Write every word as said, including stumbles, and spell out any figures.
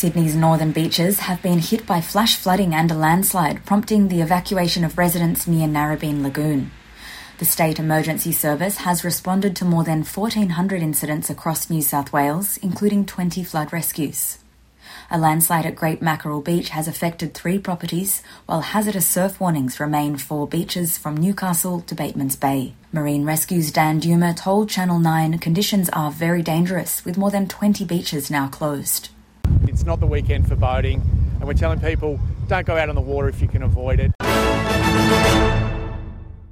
Sydney's northern beaches have been hit by flash flooding and a landslide, prompting the evacuation of residents near Narrabeen Lagoon. The State Emergency Service has responded to more than fourteen hundred incidents across New South Wales, including twenty flood rescues. A landslide at Great Mackerel Beach has affected three properties, while hazardous surf warnings remain for beaches from Newcastle to Batemans Bay. Marine Rescue's Dan Dumer told Channel nine conditions are very dangerous, with more than twenty beaches now closed. It's not the weekend for boating, and we're telling people don't go out on the water if you can avoid it.